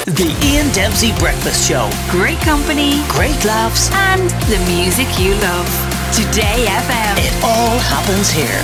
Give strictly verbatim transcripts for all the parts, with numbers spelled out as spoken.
The Ian Dempsey Breakfast Show. Great company, Great laughs. and the music you love. Today F M. It all happens here.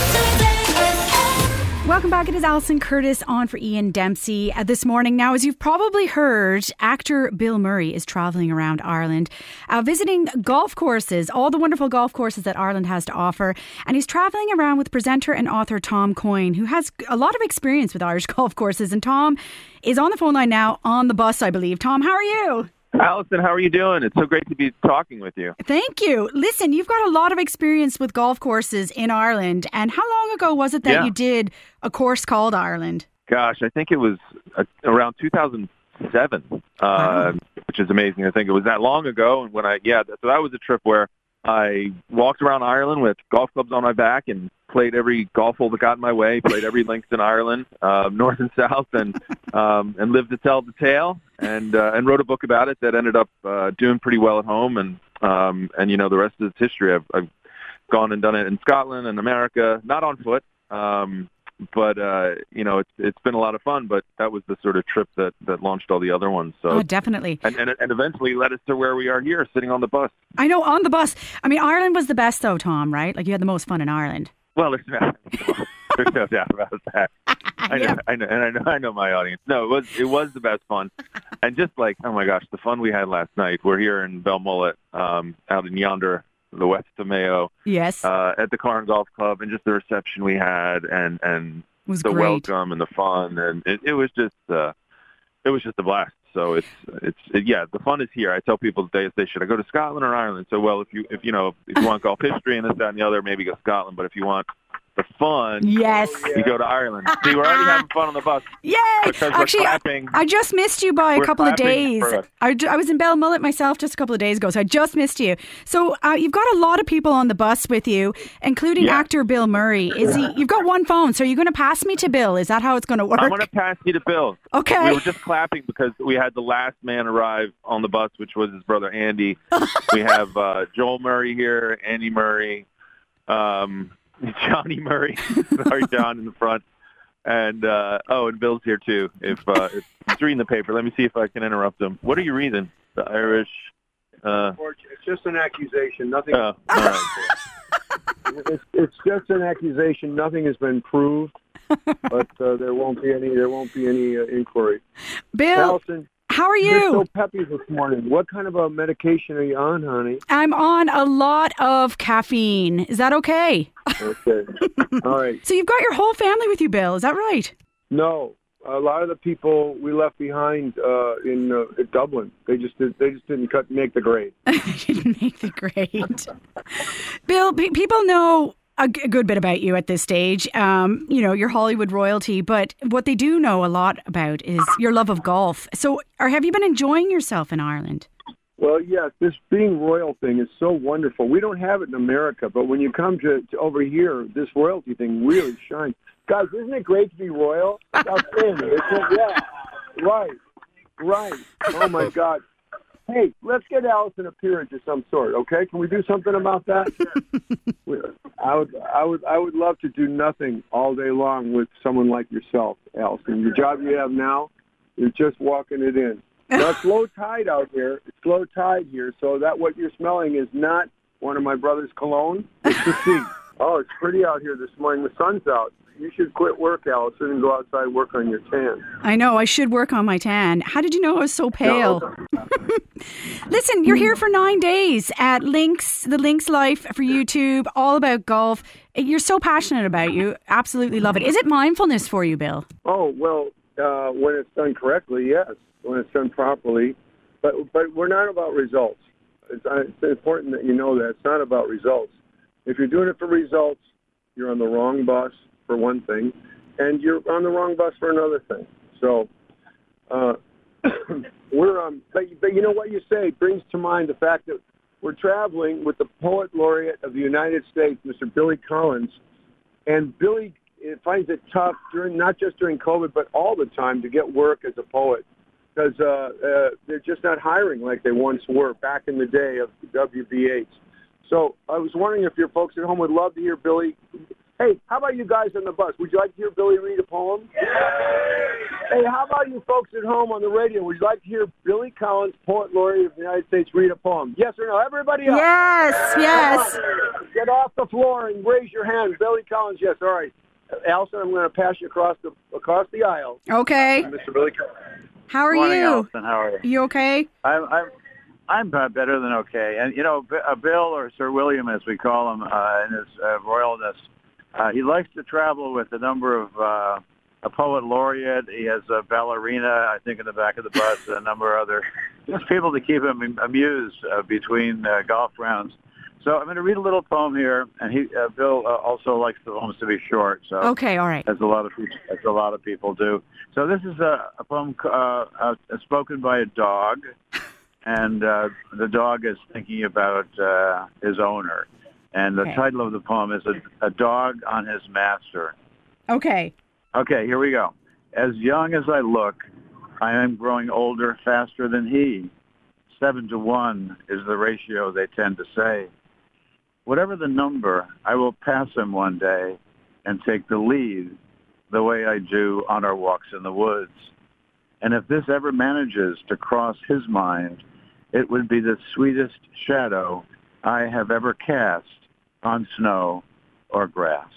Welcome back. It is Alison Curtis on for Ian Dempsey uh, this morning. Now, as you've probably heard, actor Bill Murray is travelling around Ireland, uh, visiting golf courses, all the wonderful golf courses that Ireland has to offer. And he's travelling around with presenter and author Tom Coyne, who has a lot of experience with Irish golf courses. And Tom is on the phone line now on the bus, I believe. Tom, how are you? Alison, how are you doing? It's so great to be talking with you. Thank you. Listen, you've got a lot of experience with golf courses in Ireland. And how long ago was it that Yeah. you did a course called Ireland? Gosh, I think it was uh, around two thousand seven, uh, Wow. which is amazing. I think it was that long ago. And when I, yeah, so that was a trip where I walked around Ireland with golf clubs on my back and played every golf hole that got in my way, played every links in Ireland, uh, north and south, and um, and lived to tell the tale, and uh, and wrote a book about it that ended up uh, doing pretty well at home, and um, and you know the rest is history. I've, I've gone and done it in Scotland and America, not on foot, um, but uh, you know it's it's been a lot of fun. But that was the sort of trip that, that launched all the other ones. So Oh, definitely. and, and and eventually led us to where we are here, sitting on the bus. I know, on the bus. I mean, Ireland was the best though, Tom, right? Like you had the most fun in Ireland. Well, there's no, there's no doubt about that. I know, Yeah. I know, and I know, I know my audience. No, it was it was the best fun, and just like oh my gosh, the fun we had last night. We're here in Belmullet, um, out in yonder, the west of Mayo, Yes, uh, at the Carn Golf Club, and just the reception we had, and and it was the great. welcome and the fun, and it, it was just uh, it was just a blast. So it's it's it, yeah, the fun is here. I tell people they say, should I go to Scotland or Ireland? So well, if you if you know if you want golf history and this that and the other, maybe go Scotland. But if you want the fun, Yes. you go to Ireland. See, we're already having fun on the bus Yay! because we're Actually, I, clapping. I just missed you by a We're couple of clapping days. for us. I, ju- I was in Belmullet myself just a couple of days ago, so I just missed you. So uh, you've got a lot of people on the bus with you, including Yeah. actor Bill Murray. Is he? You've got one phone, so you're going to pass me to Bill? Is that how it's going to work? I'm going to pass you to Bill. Okay. We were just clapping because we had the last man arrive on the bus, which was his brother Andy. We have uh, Joel Murray here, Andy Murray, um, Johnny Murray. Sorry, John in the front. And, uh, oh, and Bill's here too. If, uh, if he's reading the paper, let me see if I can interrupt him. What are you reading? The Irish... Uh, It's just an accusation. Nothing. oh, all right. It's, it's just an accusation. Nothing has been proved, but uh, there won't be any. There won't be any uh, inquiry. Bill, Allison, how are you're you? so peppy this morning. What kind of a medication are you on, honey? I'm on a lot of caffeine. Is that okay? Okay. All right. So you've got your whole family with you, Bill. Is that right? No, a lot of the people we left behind uh, in uh, in Dublin, they just did, they just didn't cut make the grade. Didn't make the grade. Bill, pe- people know a, g- a good bit about you at this stage. Um, you know, you're Hollywood royalty, but what they do know a lot about is your love of golf. So, or have you been enjoying yourself in Ireland? Well, yes, this being royal thing is so wonderful. We don't have it in America, but when you come to, to over here, this royalty thing really shines. Guys, isn't it great to be royal? It's outstanding. It's, yeah, right, right. Oh, my God. Hey, let's get Allison a peerage of some sort, okay? Can we do something about that? I would, I would, I would love to do nothing all day long with someone like yourself, Allison. The job you have now, you're just walking it in. Now, it's low tide out here. It's low tide here, so that what you're smelling is not one of my brother's cologne. It's the sea. Oh, it's pretty out here this morning. The sun's out. You should quit work, Allison, and go outside and work on your tan. I know, I should work on my tan. How did you know I was so pale? Listen, you're here for nine days at Lynx, the Lynx Life for YouTube, all about golf. You're so passionate about it. You absolutely love it. Is it mindfulness for you, Bill? Oh, well, uh, when it's done correctly, yes. When it's done properly. But but we're not about results. It's, uh, it's important that you know that. It's not about results. If you're doing it for results, you're on the wrong bus, for one thing, and you're on the wrong bus for another thing. So uh, we're, um, but, but you know what you say brings to mind the fact that we're traveling with the Poet Laureate of the United States, Mister Billy Collins, and Billy it finds it tough during not just during COVID, but all the time to get work as a poet because uh, uh, they're just not hiring like they once were back in the day of W B H. So I was wondering if your folks at home would love to hear Billy Hey, how about you guys on the bus? Would you like to hear Billy read a poem? Hey, how about you folks at home on the radio? Would you like to hear Billy Collins, poet laureate of the United States, read a poem? Yes or no? Everybody up. Yes, yes. Get off the floor and raise your hand. Billy Collins, yes. All right. Allison, I'm going to pass you across the across the aisle. Okay. Mister Billy Collins. How are Morning, you? Allison. How are you? You okay? I'm I'm I'm uh, better than okay. And you know, B- uh, Bill, or Sir William, as we call him, uh, in his uh, royalness, uh, he likes to travel with a number of uh, a poet laureate. He has a ballerina, I think, in the back of the bus, and a number of other just people to keep him amused uh, between uh, golf rounds. So I'm going to read a little poem here, and he uh, Bill uh, also likes the poems to be short. So Okay, all right. as a lot of people, as a lot of people do. So this is a, a poem uh, uh, spoken by a dog, and uh, the dog is thinking about uh, his owner. And the Okay. title of the poem is a, a Dog on His Master. Okay. Okay, here we go. As young as I look, I am growing older faster than he. Seven to one is the ratio they tend to say. Whatever the number, I will pass him one day and take the lead the way I do on our walks in the woods. And if this ever manages to cross his mind, it would be the sweetest shadow I have ever cast on snow or grass.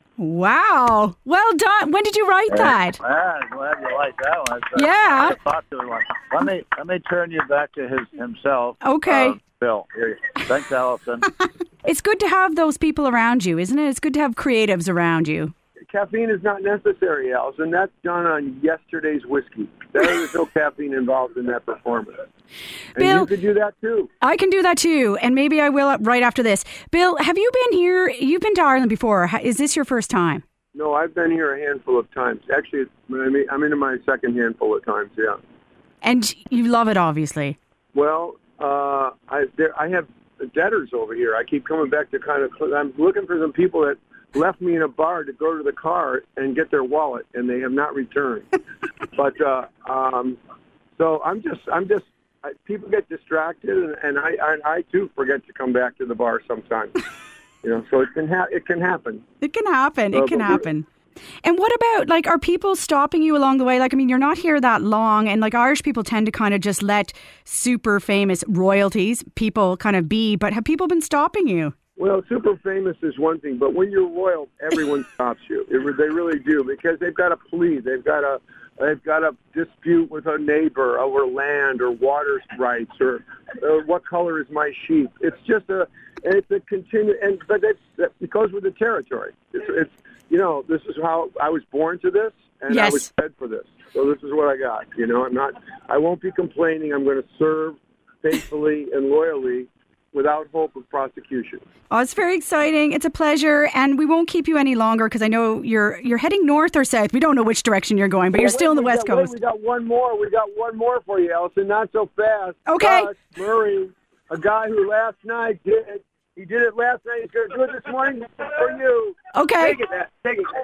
Wow. Well done. When did you write that? Ah, I'm glad you like that one. That's a, Yeah. that's a popular one. Let me let me turn you back to his himself. Okay. Uh, Bill. Here you Thanks, Allison. It's good to have those people around you, isn't it? It's good to have creatives around you. Caffeine is not necessary, Allison. That's done on yesterday's whiskey. There is no caffeine involved in that performance. And Bill- you could do that too. I can do that too, and maybe I will right after this. Bill, have you been here? You've been to Ireland before. Ha- Is this your first time? No, I've been here a handful of times. Actually, it's, I mean, I'm into my second handful of times, yeah. And you love it, obviously. Well, uh, I there, I have debtors over here. I keep coming back to kind of, I'm looking for some people that left me in a bar to go to the car and get their wallet, and they have not returned. but uh, um, so I'm just, I'm just, I, people get distracted, and, and I, I, I too forget to come back to the bar sometimes. You know, so it can ha- it can happen. It can happen. It Uh, can but we- happen. And what about, like, are people stopping you along the way? Like, I mean, you're not here that long, and, like, Irish people tend to kind of just let super famous royalties, people kind of be, but have people been stopping you? Well, super famous is one thing, but when you're royal, everyone stops you. It, re- they really do, because they've got a plea. They've got a they've got a dispute with a neighbor over land or water rights or, or what color is my sheep. It's just a it's a continue, and but it's, it goes with the territory. It's, it's you know, this is how I was born to this, and Yes. I was fed for this. So this is what I got. You know, I'm not. I won't be complaining. I'm going to serve faithfully and loyally, without hope of prosecution. Oh, it's very exciting. It's a pleasure, and we won't keep you any longer because I know you're you're heading north or south. We don't know which direction you're going, but you're Wait, still on the we West got, wait, Coast. we got one more. We got one more for you, Allison. Not so fast. Okay. Gus Murray, a guy who last night did it. He did it last night. He's going to do it this morning for you. Okay. Take it, Matt. Take it.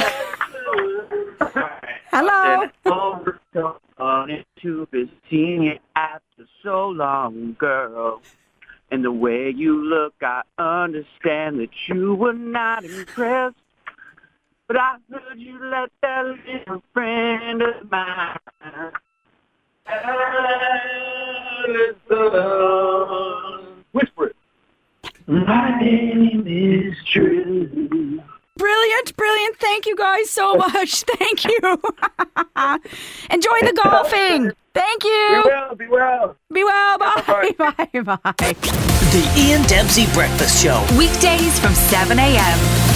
Hello. On YouTube is seeing you after so long, girl. And the way you look, I understand that you were not impressed. But I heard you let that little friend of mine. Whisper it. My name is Drew. Brilliant, brilliant. Thank you guys so much. Thank you. Enjoy the golfing. Thank Be you. well. Be well. Be well. Bye. Bye. Bye. The Ian Dempsey Breakfast Show. Weekdays from seven a.m.